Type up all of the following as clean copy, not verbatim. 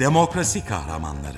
Demokrasi kahramanları.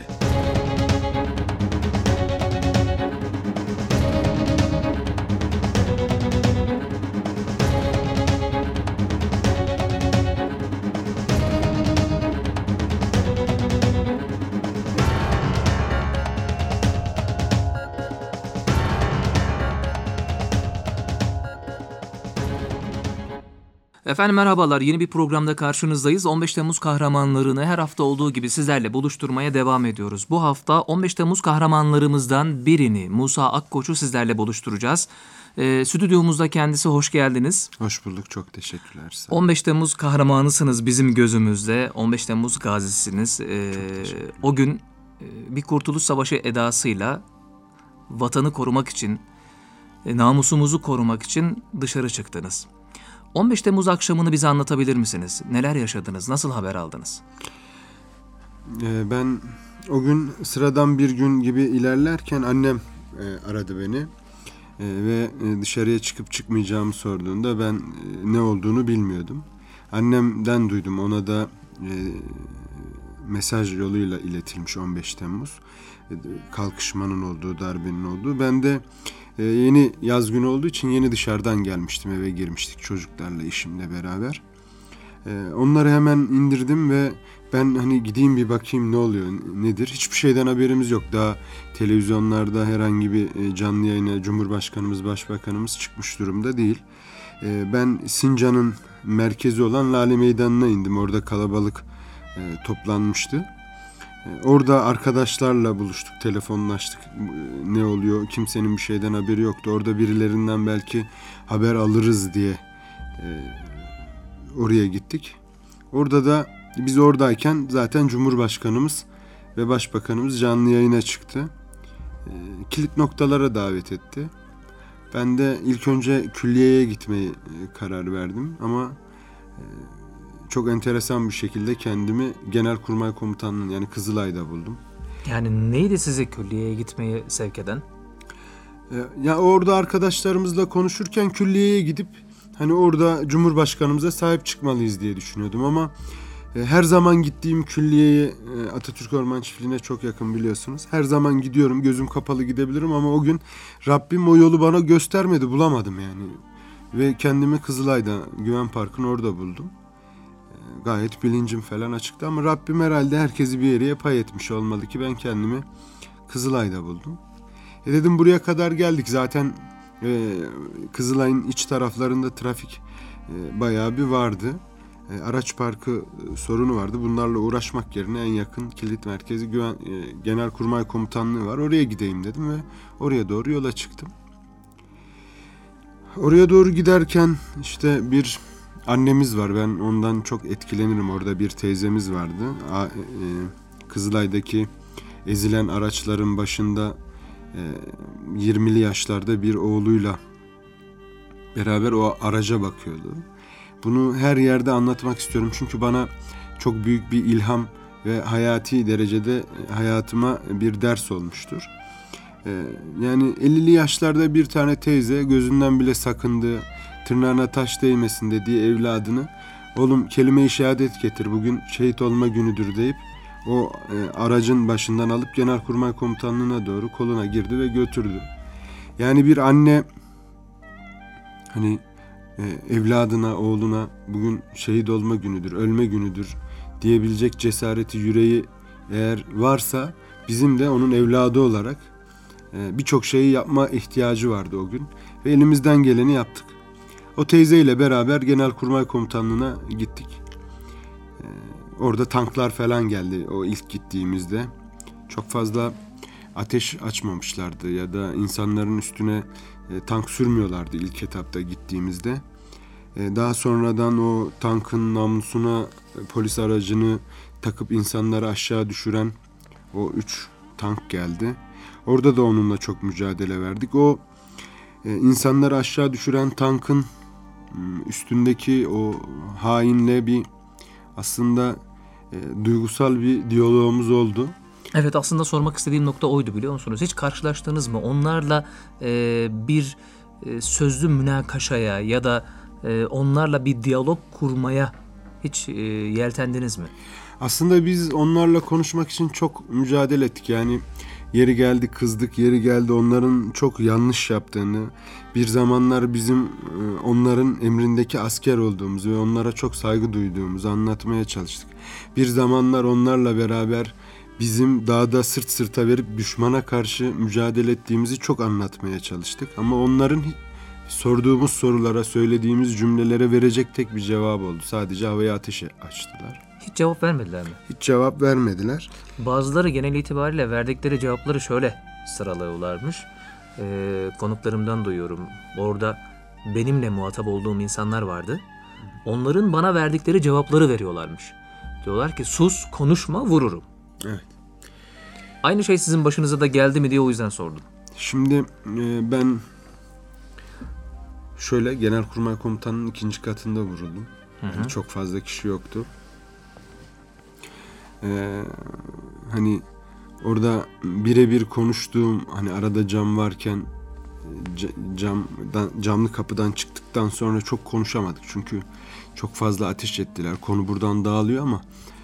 Efendim merhabalar, yeni bir programda karşınızdayız. 15 Temmuz kahramanlarını her hafta olduğu gibi sizlerle buluşturmaya devam ediyoruz. Bu hafta 15 Temmuz kahramanlarımızdan birini, Musa Akkoç'u sizlerle buluşturacağız. Stüdyomuzda kendisi, hoş geldiniz. Hoş bulduk, çok teşekkürler. 15 Temmuz kahramanısınız bizim gözümüzde, 15 Temmuz gazisiniz. O gün bir Kurtuluş Savaşı edasıyla vatanı korumak için, namusumuzu korumak için dışarı çıktınız. 15 Temmuz akşamını bize anlatabilir misiniz? Neler yaşadınız? Nasıl haber aldınız? Ben o gün sıradan bir gün gibi ilerlerken annem aradı beni ve dışarıya çıkıp çıkmayacağımı sorduğunda ben ne olduğunu bilmiyordum. Annemden duydum, ona da mesaj yoluyla iletilmiş 15 Temmuz. Kalkışmanın olduğu, darbenin olduğu. Ben de yeni yaz günü olduğu için yeni dışarıdan gelmiştim, eve girmiştik çocuklarla, eşimle beraber. Onları hemen indirdim ve ben hani gideyim bir bakayım ne oluyor, nedir? Hiçbir şeyden haberimiz yok. Daha televizyonlarda herhangi bir canlı yayına Cumhurbaşkanımız, Başbakanımız çıkmış durumda değil. Ben Sincan'ın merkezi olan Lale Meydanı'na indim. Orada kalabalık toplanmıştı. Orada arkadaşlarla buluştuk, telefonlaştık. Ne oluyor? Kimsenin bir şeyden haberi yoktu. Orada birilerinden belki haber alırız diye oraya gittik. Orada da biz oradayken zaten Cumhurbaşkanımız ve Başbakanımız canlı yayına çıktı. Kilit noktalara davet etti. Ben de ilk önce külliyeye gitmeye karar verdim ama çok enteresan bir şekilde kendimi Genelkurmay Komutanlığı'nın, yani Kızılay'da buldum. Yani neydi sizi külliyeye gitmeye sevk eden? Ya orada arkadaşlarımızla konuşurken külliyeye gidip hani orada Cumhurbaşkanımıza sahip çıkmalıyız diye düşünüyordum ama her zaman gittiğim külliyeye, Atatürk Orman Çiftliği'ne çok yakın biliyorsunuz. Her zaman gidiyorum, gözüm kapalı gidebilirim ama o gün Rabbim o yolu bana göstermedi, bulamadım yani. Ve kendimi Kızılay'da, Güven Parkı'nın orada buldum. Gayet bilincim falan açıktı ama Rabbim herhalde herkesi bir yere pay etmiş olmalı ki ben kendimi Kızılay'da buldum. Dedim buraya kadar geldik zaten, Kızılay'ın iç taraflarında trafik bayağı bir vardı. Araç parkı sorunu vardı. Bunlarla uğraşmak yerine en yakın kilit merkezi Genelkurmay Komutanlığı var. Oraya gideyim dedim ve oraya doğru yola çıktım. Oraya doğru giderken işte bir annemiz var. Ben ondan çok etkilenirim. Orada bir teyzemiz vardı. Kızılay'daki ezilen araçların başında 20'li yaşlarda bir oğluyla beraber o araca bakıyordu. Bunu her yerde anlatmak istiyorum. Çünkü bana çok büyük bir ilham ve hayati derecede hayatıma bir ders olmuştur. Yani 50'li yaşlarda bir tane teyze gözünden bile sakındığı, tırnağına taş değmesin dediği evladını, oğlum kelime-i şehadet getir, bugün şehit olma günüdür deyip o aracın başından alıp Genelkurmay Komutanlığı'na doğru koluna girdi ve götürdü. Yani bir anne hani evladına, oğluna bugün şehit olma günüdür, ölme günüdür diyebilecek cesareti, yüreği eğer varsa bizim de onun evladı olarak birçok şeyi yapma ihtiyacı vardı o gün ve elimizden geleni yaptık. O teyzeyle beraber Genelkurmay Komutanlığı'na gittik. Orada tanklar falan geldi o ilk gittiğimizde. Çok fazla ateş açmamışlardı ya da insanların üstüne tank sürmüyorlardı ilk etapta gittiğimizde. Daha sonradan o tankın namlusuna polis aracını takıp insanları aşağı düşüren o 3 tank geldi. Orada da onunla çok mücadele verdik. O insanları aşağı düşüren tankın üstündeki o hainle bir aslında duygusal bir diyalogumuz oldu. Evet, aslında sormak istediğim nokta oydu, biliyor musunuz? Hiç karşılaştınız mı? Onlarla bir sözlü münakaşaya ya da onlarla bir diyalog kurmaya hiç yeltendiniz mi? Aslında biz onlarla konuşmak için çok mücadele ettik. Yani yeri geldi kızdık, yeri geldi onların çok yanlış yaptığını, bir zamanlar bizim onların emrindeki asker olduğumuzu ve onlara çok saygı duyduğumuzu anlatmaya çalıştık. Bir zamanlar onlarla beraber bizim dağda sırt sırta verip düşmana karşı mücadele ettiğimizi çok anlatmaya çalıştık. Ama onların sorduğumuz sorulara, söylediğimiz cümlelere verecek tek bir cevap oldu. Sadece havaya ateş açtılar. Hiç cevap vermediler mi? Hiç cevap vermediler. Bazıları genel itibariyle verdikleri cevapları şöyle sıralıyorlarmış. Konuklarımdan duyuyorum. Orada benimle muhatap olduğum insanlar vardı. Onların bana verdikleri cevapları veriyorlarmış. Diyorlar ki sus, konuşma, vururum. Evet. Aynı şey sizin başınıza da geldi mi diye o yüzden sordum. Şimdi ben şöyle Genelkurmay Komutanı'nın 2. katında vuruldum. Yani çok fazla kişi yoktu. Hani orada birebir konuştuğum, hani arada cam varken camlı kapıdan çıktıktan sonra çok konuşamadık. Çünkü çok fazla ateş ettiler. Konu buradan dağılıyor ama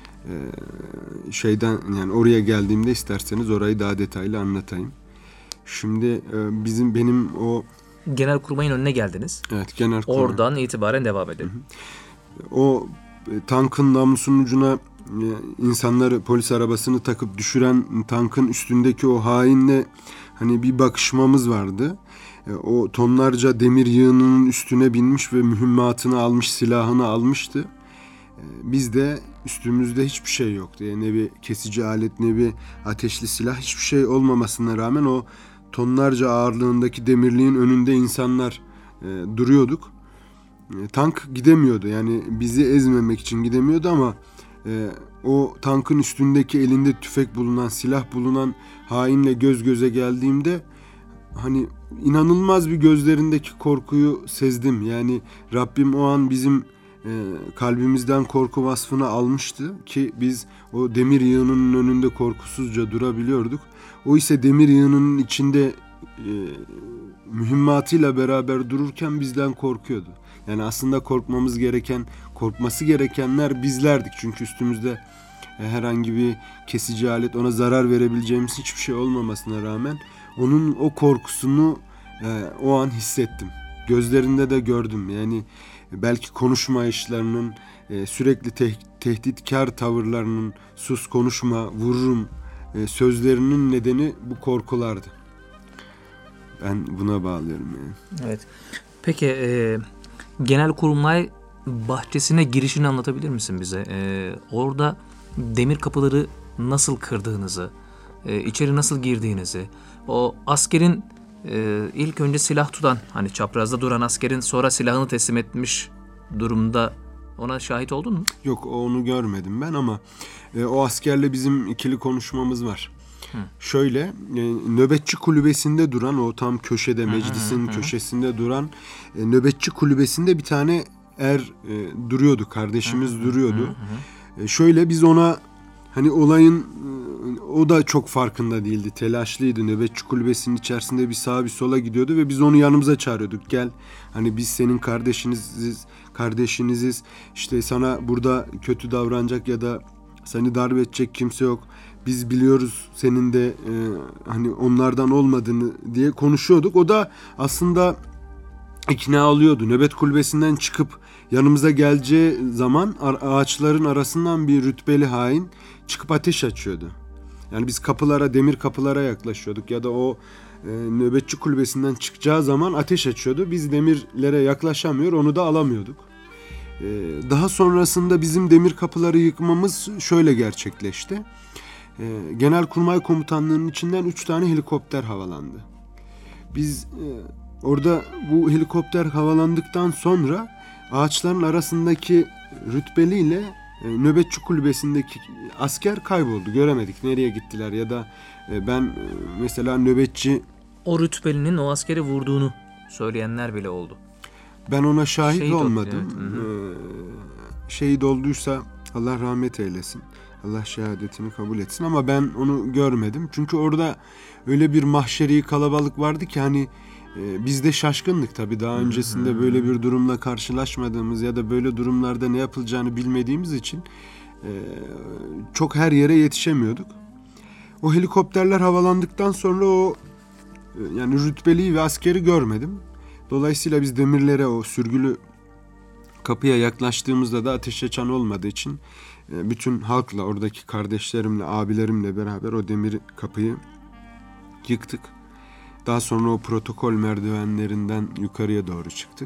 yani oraya geldiğimde isterseniz orayı daha detaylı anlatayım. Şimdi benim o Genelkurmay'ın önüne geldiniz. evet, Genelkurmay. Oradan itibaren devam edelim. O tankın namlusunun ucuna insanları, polis arabasını takıp düşüren tankın üstündeki o hainle hani bir bakışmamız vardı. O tonlarca demir yığınının üstüne binmiş ve mühimmatını almış, silahını almıştı. Biz de üstümüzde hiçbir şey yoktu. Yani ne bir kesici alet, ne bir ateşli silah, hiçbir şey olmamasına rağmen o tonlarca ağırlığındaki demirliğin önünde insanlar duruyorduk. Tank gidemiyordu, yani bizi ezmemek için gidemiyordu ama o tankın üstündeki elinde tüfek bulunan, silah bulunan hainle göz göze geldiğimde hani inanılmaz bir gözlerindeki korkuyu sezdim. Yani Rabbim o an bizim kalbimizden korku vasfını almıştı ki biz o demir yığınının önünde korkusuzca durabiliyorduk. O ise demir yığınının içinde mühimmatıyla beraber dururken bizden korkuyordu. Yani aslında korkması gerekenler bizlerdik. Çünkü üstümüzde herhangi bir kesici alet, ona zarar verebileceğimiz hiçbir şey olmamasına rağmen onun o korkusunu o an hissettim. Gözlerinde de gördüm. Yani belki konuşmayışlarının, sürekli tehditkar tavırlarının, sus konuşma, vururum sözlerinin nedeni bu korkulardı. Ben buna bağlıyorum yani. Evet. Peki Genelkurmay bahçesine girişini anlatabilir misin bize? Orada demir kapıları nasıl kırdığınızı, içeri nasıl girdiğinizi, o askerin ilk önce silah tutan, hani çaprazda duran askerin sonra silahını teslim etmiş durumda, ona şahit oldun mu? Yok, onu görmedim ben ama o askerle bizim ikili konuşmamız var. Şöyle nöbetçi kulübesinde duran, o tam köşede, meclisin köşesinde duran nöbetçi kulübesinde bir tane duruyordu, kardeşimiz duruyordu. Şöyle biz ona hani olayın, o da çok farkında değildi, telaşlıydı. Nöbetçi kulübesinin içerisinde bir sağa bir sola gidiyordu ve biz onu yanımıza çağırıyorduk. Gel, hani biz senin kardeşiniziz. İşte sana burada kötü davranacak ya da seni darp edecek kimse yok. Biz biliyoruz senin de hani onlardan olmadığını diye konuşuyorduk. O da aslında ikna oluyordu. Nöbet kulübesinden çıkıp yanımıza geleceği zaman ağaçların arasından bir rütbeli hain çıkıp ateş açıyordu. Yani biz demir kapılara yaklaşıyorduk ya da o nöbetçi kulübesinden çıkacağı zaman ateş açıyordu. Biz demirlere yaklaşamıyor, onu da alamıyorduk. Daha sonrasında bizim demir kapıları yıkmamız şöyle gerçekleşti. Genelkurmay Komutanlığı'nın içinden 3 tane helikopter havalandı. Biz orada bu helikopter havalandıktan sonra ağaçların arasındaki rütbeliyle nöbetçi kulübesindeki asker kayboldu. Göremedik nereye gittiler ya da ben mesela nöbetçi... O rütbelinin o askeri vurduğunu söyleyenler bile oldu. Ben ona şahit olmadım. Evet. Şehit olduysa Allah rahmet eylesin. Allah şehadetini kabul etsin ama ben onu görmedim. Çünkü orada öyle bir mahşeri kalabalık vardı ki hani biz de şaşkındık tabii. Daha öncesinde böyle bir durumla karşılaşmadığımız ya da böyle durumlarda ne yapılacağını bilmediğimiz için çok her yere yetişemiyorduk. O helikopterler havalandıktan sonra yani rütbeliyi ve askeri görmedim. Dolayısıyla biz demirlere, o sürgülü kapıya yaklaştığımızda da ateş açan olmadığı için bütün halkla, oradaki kardeşlerimle, abilerimle beraber o demir kapıyı yıktık. Daha sonra o protokol merdivenlerinden yukarıya doğru çıktık.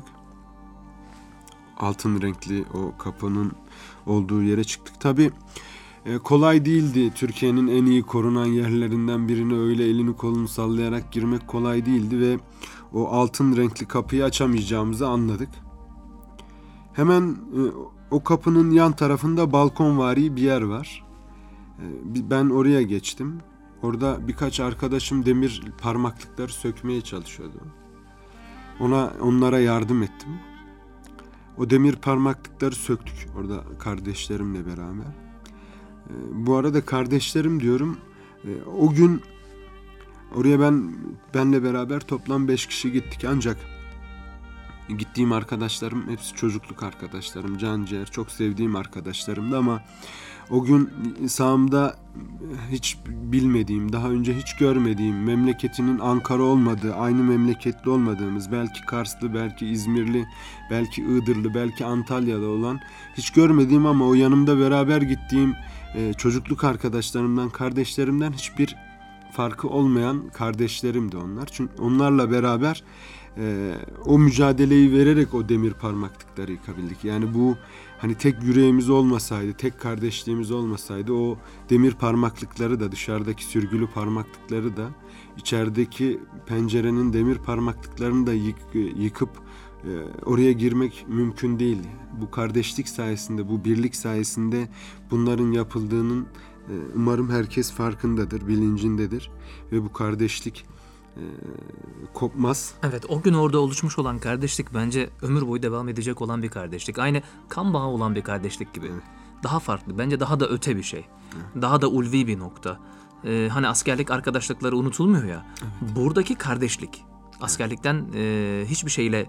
Altın renkli o kapının olduğu yere çıktık. Tabii kolay değildi. Türkiye'nin en iyi korunan yerlerinden birine öyle elini kolunu sallayarak girmek kolay değildi ve o altın renkli kapıyı açamayacağımızı anladık. Hemen o kapının yan tarafında balkonvari bir yer var. Ben oraya geçtim. Orada birkaç arkadaşım demir parmaklıkları sökmeye çalışıyordu. Onlara yardım ettim. O demir parmaklıkları söktük orada kardeşlerimle beraber. Bu arada kardeşlerim diyorum. O gün oraya benle beraber toplam 5 kişi gittik. Ancak gittiğim arkadaşlarım hepsi çocukluk arkadaşlarım. Can ciğer çok sevdiğim arkadaşlarımdı ama o gün sağımda hiç bilmediğim, daha önce hiç görmediğim, memleketinin Ankara olmadığı, aynı memleketli olmadığımız, belki Karslı, belki İzmirli, belki Iğdırlı, belki Antalyalı olan, hiç görmediğim ama o yanımda beraber gittiğim çocukluk arkadaşlarımdan, kardeşlerimden hiçbir farkı olmayan kardeşlerimdi onlar. Çünkü onlarla beraber o mücadeleyi vererek o demir parmaklıkları yıkabildik. Yani bu hani tek yüreğimiz olmasaydı, tek kardeşliğimiz olmasaydı o demir parmaklıkları da, dışarıdaki sürgülü parmaklıkları da, içerideki pencerenin demir parmaklıklarını da yıkıp oraya girmek mümkün değil. Bu kardeşlik sayesinde, bu birlik sayesinde bunların yapıldığının umarım herkes farkındadır, bilincindedir ve bu kardeşlik kopmaz. Evet, o gün orada oluşmuş olan kardeşlik bence ömür boyu devam edecek olan bir kardeşlik. Aynı kan bağı olan bir kardeşlik gibi. Evet. Daha farklı, bence daha da öte bir şey. Evet. Daha da ulvi bir nokta. Hani askerlik arkadaşlıkları unutulmuyor ya. Evet. Buradaki kardeşlik, askerlikten hiçbir şeyle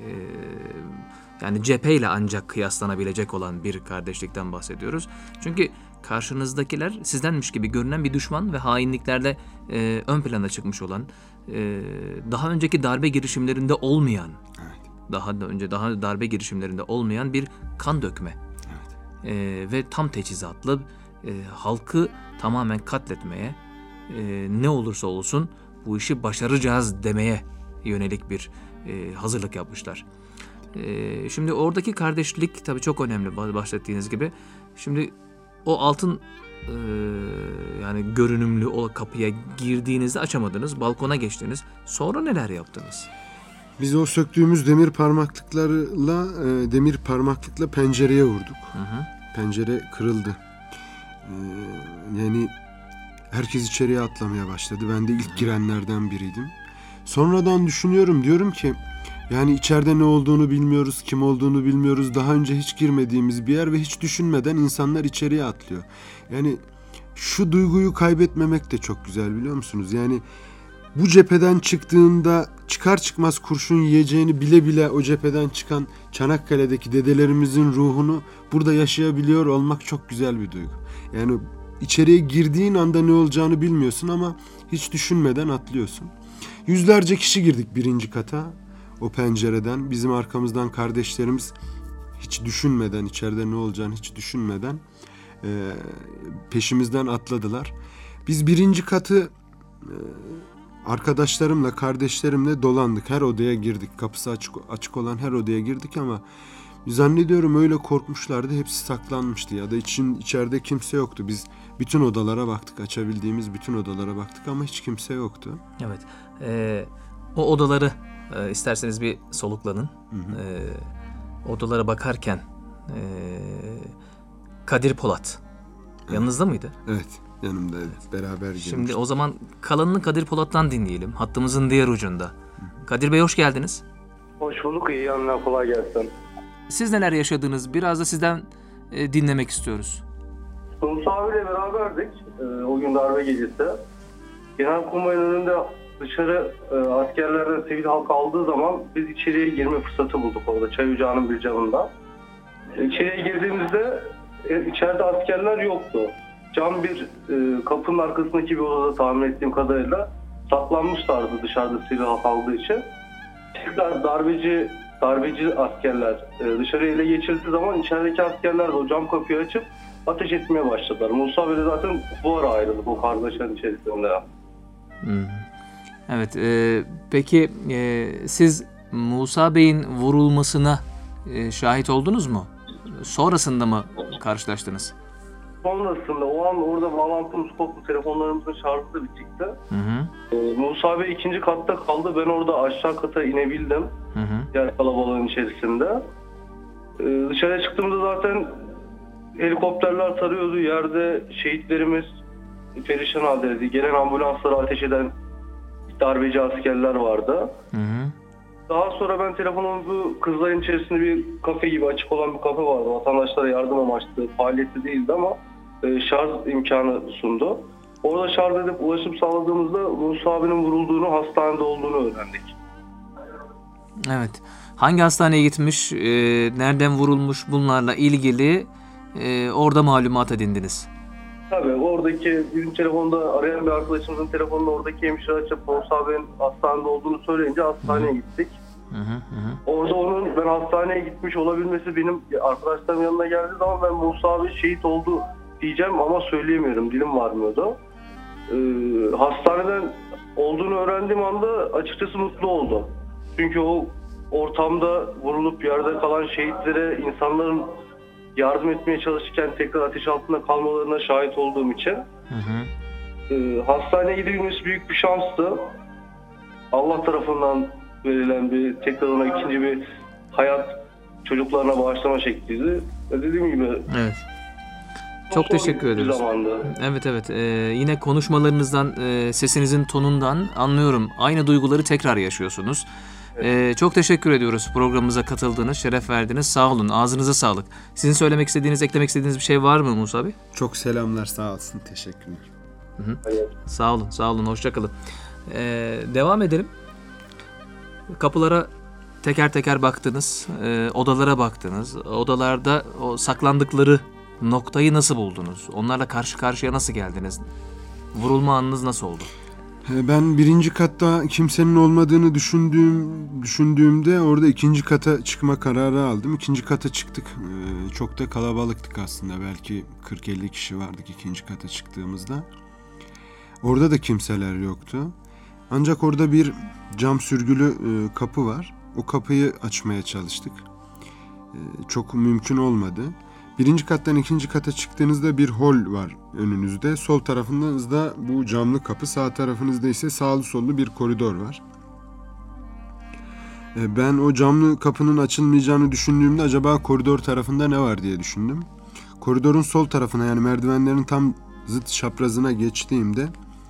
yani cepheyle ancak kıyaslanabilecek olan bir kardeşlikten bahsediyoruz. Çünkü karşınızdakiler sizdenmiş gibi görünen bir düşman ve hainliklerle ön plana çıkmış olan, daha önceki darbe girişimlerinde olmayan, daha darbe girişimlerinde olmayan bir kan dökme ve tam teçhizatlı, halkı tamamen katletmeye, ne olursa olsun bu işi başaracağız demeye yönelik bir hazırlık yapmışlar. Şimdi oradaki kardeşlik tabii çok önemli, bahsettiğiniz gibi. Şimdi o altın yani görünümlü o kapıya girdiğinizde açamadınız, balkona geçtiniz. Sonra neler yaptınız? Biz o söktüğümüz demir parmaklıkla pencereye vurduk. Hı. Pencere kırıldı. Yani herkes içeriye atlamaya başladı. Ben de ilk girenlerden biriydim. Sonradan düşünüyorum, diyorum ki yani içeride ne olduğunu bilmiyoruz, kim olduğunu bilmiyoruz. Daha önce hiç girmediğimiz bir yer ve hiç düşünmeden insanlar içeriye atlıyor. Yani şu duyguyu kaybetmemek de çok güzel, biliyor musunuz? Yani bu cepheden çıktığında çıkar çıkmaz kurşun yiyeceğini bile bile o cepheden çıkan Çanakkale'deki dedelerimizin ruhunu burada yaşayabiliyor olmak çok güzel bir duygu. Yani içeriye girdiğin anda ne olacağını bilmiyorsun ama hiç düşünmeden atlıyorsun. Yüzlerce kişi girdik birinci kata. O pencereden bizim arkamızdan kardeşlerimiz hiç düşünmeden, içeride ne olacağını hiç düşünmeden peşimizden atladılar. Biz birinci katı arkadaşlarımla, kardeşlerimle dolandık. Her odaya girdik. Kapısı açık olan her odaya girdik ama zannediyorum öyle korkmuşlardı. Hepsi saklanmıştı ya da içeride kimse yoktu. Biz bütün odalara baktık. Açabildiğimiz bütün odalara baktık ama hiç kimse yoktu. Evet. O odaları isterseniz bir soluklanın. Odalara bakarken Kadir Polat yanınızda mıydı? Evet, yanımdaydı. Beraber gelmiştik. Şimdi o zaman kalanını Kadir Polat'tan dinleyelim. Hattımızın diğer ucunda. Kadir Bey, hoş geldiniz. Hoş bulduk. İyi yanına, kolay gelsin. Siz neler yaşadınız? Biraz da sizden dinlemek istiyoruz. Musa abiyle beraberdik. O gün darbe gecesi. Genelkurmay'ın önünde dışarı askerlerden sivil halk aldığı zaman biz içeriye girme fırsatı bulduk orada Çay Ocağı'nın bir camında. İçeriye girdiğimizde içeride askerler yoktu. Cam bir kapının arkasındaki bir odada tahmin ettiğim kadarıyla saklanmışlardı dışarıda silah aldığı için. Tekrar darbeci askerler dışarıya ele geçirdiği zaman içerideki askerler de o cam kapıyı açıp ateş etmeye başladılar. Musa Bey'le zaten bu ara ayrıldık o kargaşanın içerisinde. Evet. Peki siz Musa Bey'in vurulmasına şahit oldunuz mu? Sonrasında mı karşılaştınız? Sonrasında o an orada bağlantımız koptu. Telefonlarımızın şarjı da bitikti. Musa Bey ikinci katta kaldı. Ben orada aşağı kata inebildim. Diğer kalabalığın içerisinde. Dışarıya çıktığımda zaten helikopterler tarıyordu. Yerde şehitlerimiz perişan haldeydi. Gelen ambulanslara ateş eden darbeci askerler vardı. Daha sonra ben telefonumuzu Kızılay'ın içerisinde bir kafe gibi açık olan bir kafe vardı. Vatandaşlara yardım amaçlı faaliyeti değildi ama şarj imkanı sundu. Orada şarj edip ulaşım sağladığımızda Musa abinin vurulduğunu, hastanede olduğunu öğrendik. Evet. Hangi hastaneye gitmiş, nereden vurulmuş bunlarla ilgili orada malumat edindiniz? Tabii oradaki bizim telefonda arayan bir arkadaşımızın telefonunda oradaki hemşire açıp Musa abinin hastanede olduğunu söyleyince hastaneye gittik. Orada onun ben hastaneye gitmiş olabilmesi benim arkadaşlarımın yanına geldiği zaman ben Musa abi şehit oldu diyeceğim ama söyleyemiyorum. Dilim varmıyordu. Hastaneden olduğunu öğrendiğim anda açıkçası mutlu oldum. Çünkü o ortamda vurulup yerde kalan şehitlere insanların yardım etmeye çalışırken tekrar ateş altında kalmalarına şahit olduğum için hastaneye gidebilmesi büyük bir şanstı. Allah tarafından verilen bir tekrar ona ikinci bir hayat çocuklarına bağışlama şekliydi. Dediğim gibi. Evet. Çok teşekkür ederiz. Evet. Yine konuşmalarınızdan, sesinizin tonundan anlıyorum. Aynı duyguları tekrar yaşıyorsunuz. Evet. Çok teşekkür ediyoruz programımıza katıldığınız, şeref verdiniz. Sağ olun, ağzınıza sağlık. Sizin söylemek istediğiniz, eklemek istediğiniz bir şey var mı Musa Bey? Çok selamlar, sağ olsun, teşekkürler. Evet. Sağ olun, hoşça kalın. Devam edelim. Kapılara teker teker baktınız, odalara baktınız. Odalarda o saklandıkları noktayı nasıl buldunuz? Onlarla karşı karşıya nasıl geldiniz? Vurulma anınız nasıl oldu? Ben birinci katta kimsenin olmadığını düşündüğümde orada ikinci kata çıkma kararı aldım. İkinci kata çıktık. Çok da kalabalıktık aslında. Belki 40-50 kişi vardık ikinci kata çıktığımızda. Orada da kimseler yoktu. Ancak orada bir cam sürgülü kapı var. O kapıyı açmaya çalıştık. Çok mümkün olmadı. Birinci kattan ikinci kata çıktığınızda bir hol var önünüzde. Sol tarafınızda bu camlı kapı, sağ tarafınızda ise sağlı sollu bir koridor var. Ben o camlı kapının açılmayacağını düşündüğümde acaba koridor tarafında ne var diye düşündüm. Koridorun sol tarafına, yani merdivenlerin tam zıt çaprazına geçtiğimde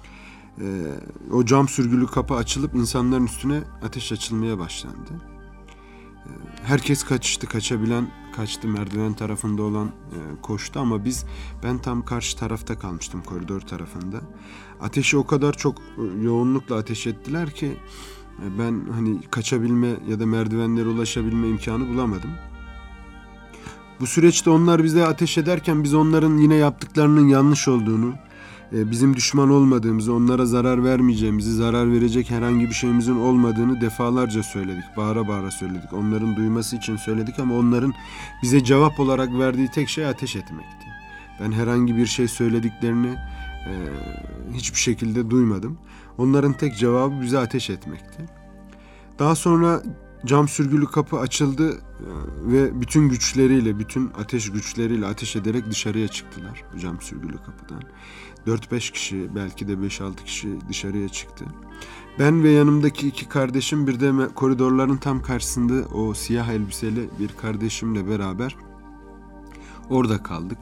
o cam sürgülü kapı açılıp insanların üstüne ateş açılmaya başlandı. Herkes kaçtı, kaçabilen kaçtı, merdiven tarafında olan koştu ama ben tam karşı tarafta kalmıştım, koridor tarafında. Ateşi o kadar çok yoğunlukla ateş ettiler ki ben kaçabilme ya da merdivenlere ulaşabilme imkanı bulamadım. Bu süreçte onlar bize ateş ederken biz onların yine yaptıklarının yanlış olduğunu, bizim düşman olmadığımızı, onlara zarar vermeyeceğimizi, zarar verecek herhangi bir şeyimizin olmadığını defalarca söyledik. Bağıra bağıra söyledik. Onların duyması için söyledik ama onların bize cevap olarak verdiği tek şey ateş etmekti. Ben herhangi bir şey söylediklerini hiçbir şekilde duymadım. Onların tek cevabı bize ateş etmekti. Daha sonra cam sürgülü kapı açıldı ve bütün güçleriyle, bütün ateş güçleriyle ateş ederek dışarıya çıktılar bu cam sürgülü kapıdan. 4-5 kişi, belki de 5-6 kişi dışarıya çıktı. Ben ve yanımdaki iki kardeşim bir de koridorların tam karşısında o siyah elbiseli bir kardeşimle beraber orada kaldık.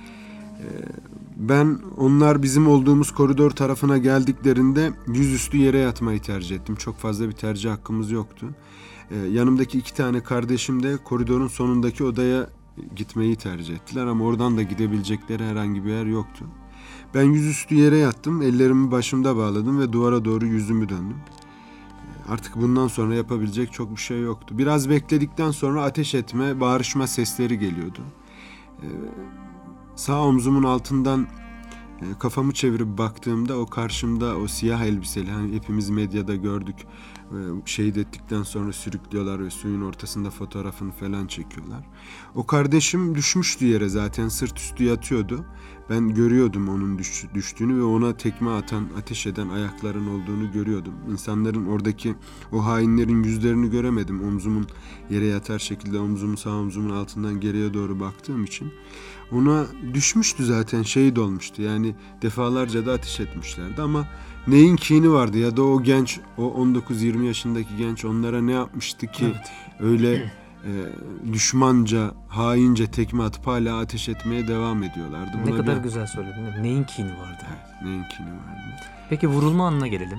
Onlar bizim olduğumuz koridor tarafına geldiklerinde yüzüstü yere yatmayı tercih ettim. Çok fazla bir tercih hakkımız yoktu. Yanımdaki iki tane kardeşim de koridorun sonundaki odaya gitmeyi tercih ettiler ama oradan da gidebilecekleri herhangi bir yer yoktu. Ben yüzüstü yere yattım, ellerimi başımda bağladım ve duvara doğru yüzümü döndüm. Artık bundan sonra yapabilecek çok bir şey yoktu. Biraz bekledikten sonra ateş etme, bağırışma sesleri geliyordu. sağ omzumun altından kafamı çevirip baktığımda o karşımda o siyah elbiseli, hani hepimiz medyada gördük, şehit ettikten sonra sürüklüyorlar ve suyun ortasında fotoğrafını falan çekiyorlar. O kardeşim düşmüştü yere, zaten sırt üstü yatıyordu. Ben görüyordum onun düştüğünü ve ona tekme atan, ateş eden ayakların olduğunu görüyordum. İnsanların, oradaki o hainlerin yüzlerini göremedim. Omzumun yere yatar şekilde sağ omzumun altından geriye doğru baktığım için. Ona düşmüştü zaten, şehit olmuştu. Yani defalarca da ateş etmişlerdi ama neyin kini vardı ya da o genç, o 19-20 yaşındaki genç onlara ne yapmıştı ki öyle düşmanca, haince tekme atıp hala ateş etmeye devam ediyorlardı. Ne kadar güzel söyledin. Neyin kini vardı? Evet, neyin kini vardı. Peki vurulma anına gelelim.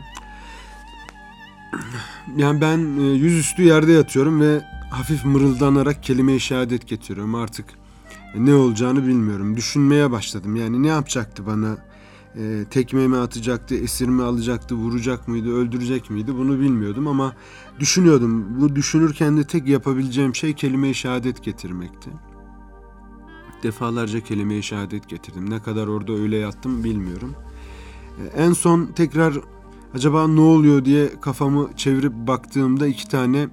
Yani ben yüzüstü yerde yatıyorum ve hafif mırıldanarak kelime-i şehadet getiriyorum. Artık ne olacağını bilmiyorum. Düşünmeye başladım. Yani ne yapacaktı bana? Tekme mi atacaktı, esir mi alacaktı, vuracak mıydı, öldürecek miydi, bunu bilmiyordum ama düşünüyordum. Bu düşünürken de tek yapabileceğim şey kelime-i şehadet getirmekti. Defalarca kelime-i şehadet getirdim. Ne kadar orada öyle yattım bilmiyorum. En son tekrar acaba ne oluyor diye kafamı çevirip baktığımda 2 tane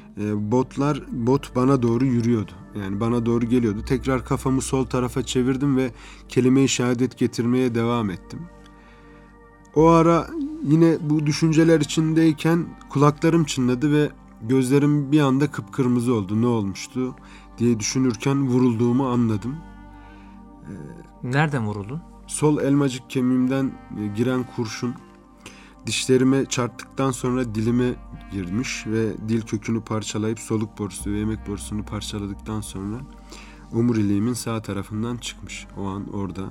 bot bana doğru yürüyordu. Yani bana doğru geliyordu. Tekrar kafamı sol tarafa çevirdim ve kelime-i şehadet getirmeye devam ettim. O ara yine bu düşünceler içindeyken kulaklarım çınladı ve gözlerim bir anda kıpkırmızı oldu. Ne olmuştu diye düşünürken vurulduğumu anladım. Nereden vuruldun? Sol elmacık kemiğimden giren kurşun dişlerime çarptıktan sonra dilime girmiş ve dil kökünü parçalayıp soluk borusu ve yemek borusunu parçaladıktan sonra omuriliğimin sağ tarafından çıkmış. O an orada.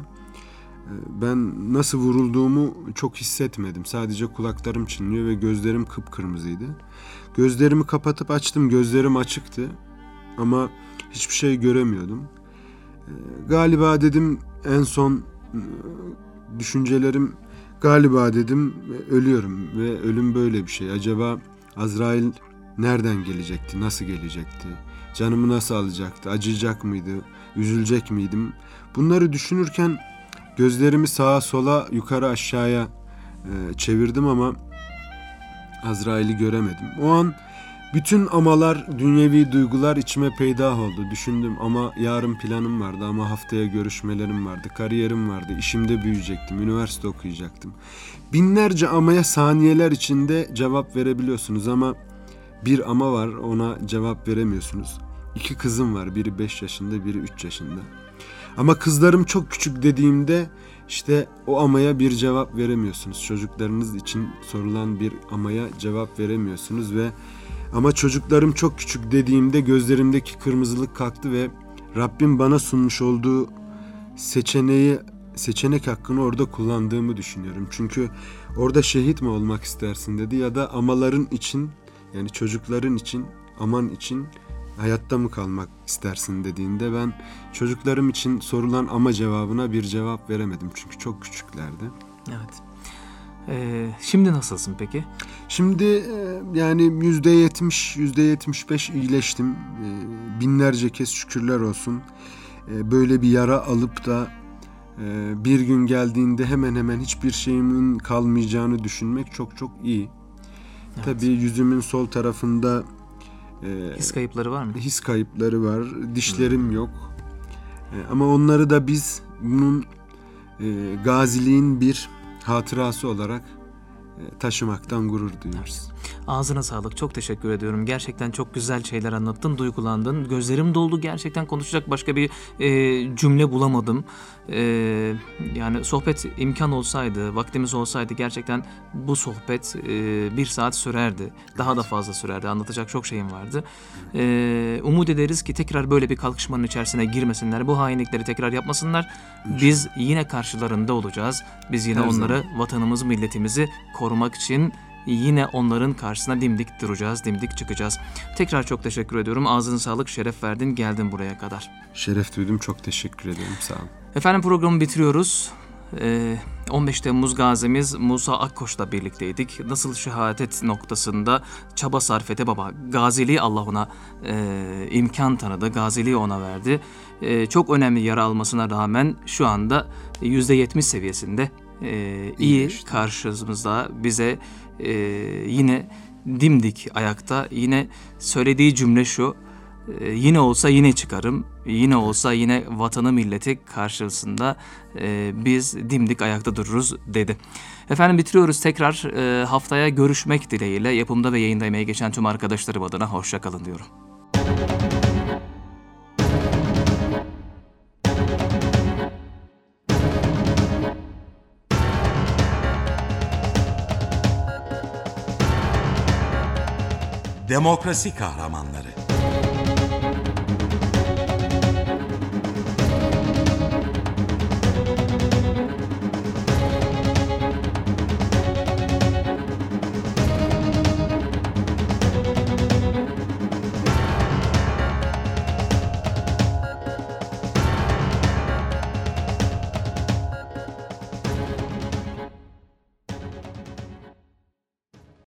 Ben nasıl vurulduğumu çok hissetmedim. Sadece kulaklarım çınlıyor ve gözlerim kıpkırmızıydı. Gözlerimi kapatıp açtım. Gözlerim açıktı ama hiçbir şey göremiyordum. Galiba dedim, en son düşüncelerim, galiba dedim ölüyorum ve ölüm böyle bir şey. Acaba Azrail nereden gelecekti, nasıl gelecekti, canımı nasıl alacaktı, acıyacak mıydı, üzülecek miydim? Bunları düşünürken gözlerimi sağa sola, yukarı aşağıya çevirdim ama Azrail'i göremedim. O an bütün amalar, dünyevi duygular içime peydah oldu. Düşündüm ama yarın planım vardı, ama haftaya görüşmelerim vardı, kariyerim vardı, işimde büyüyecektim, üniversite okuyacaktım. Binlerce amaya saniyeler içinde cevap verebiliyorsunuz ama bir ama var, ona cevap veremiyorsunuz. 2 kızım var, biri 5 yaşında, biri 3 yaşında. Ama kızlarım çok küçük dediğimde işte o amaya bir cevap veremiyorsunuz. Çocuklarınız için sorulan bir amaya cevap veremiyorsunuz ve ama çocuklarım çok küçük dediğimde gözlerimdeki kırmızılık kalktı ve Rabbim bana sunmuş olduğu seçenek hakkını orada kullandığımı düşünüyorum. Çünkü orada şehit mi olmak istersin dedi ya da amaların için, yani çocukların için, aman için hayatta mı kalmak istersin dediğinde ben çocuklarım için sorulan ama cevabına bir cevap veremedim. Çünkü çok küçüklerdi. Evet. Şimdi nasılsın peki? Şimdi yani %70, %75 iyileştim. Binlerce kez şükürler olsun. Böyle bir yara alıp da bir gün geldiğinde hemen hemen hiçbir şeyimin kalmayacağını düşünmek çok çok iyi. Evet. Tabii yüzümün sol tarafında his kayıpları var mı? His kayıpları var. Dişlerim yok. Ama onları da biz bunun gaziliğin bir hatırası olarak taşımaktan gurur duyuyoruz. Ağzına sağlık. Çok teşekkür ediyorum. Gerçekten çok güzel şeyler anlattın, duygulandın. Gözlerim doldu. Gerçekten konuşacak başka bir cümle bulamadım. Yani sohbet imkan olsaydı, vaktimiz olsaydı gerçekten bu sohbet 1 saat sürerdi. Daha da fazla sürerdi. Anlatacak çok şeyim vardı. Umut ederiz ki tekrar böyle bir kalkışmanın içerisine girmesinler. Bu hainlikleri tekrar yapmasınlar. Biz yine karşılarında olacağız. Biz yine onları, vatanımızı, milletimizi korumak için yine onların karşısına dimdik duracağız, dimdik çıkacağız. Tekrar çok teşekkür ediyorum. Ağzına sağlık, şeref verdin, geldin buraya kadar. Şeref duydum, çok teşekkür ederim, sağ olun. Efendim programı bitiriyoruz. 15 Temmuz gazimiz Musa Akkoç'la birlikteydik. Nasıl şehadet noktasında çaba sarf etti baba. Gaziliği Allah ona imkan tanıdı. Gaziliği ona verdi. Çok önemli yara almasına rağmen şu anda %70 seviyesinde iyi karşımızda, bize yine dimdik ayakta. Yine söylediği cümle şu: yine olsa yine çıkarım, yine olsa yine vatanı milleti karşısında biz dimdik ayakta dururuz dedi. Efendim bitiriyoruz. Tekrar haftaya görüşmek dileğiyle. Yapımda ve yayında emeği geçen tüm arkadaşlarım adına hoşça kalın diyorum. Demokrasi kahramanları.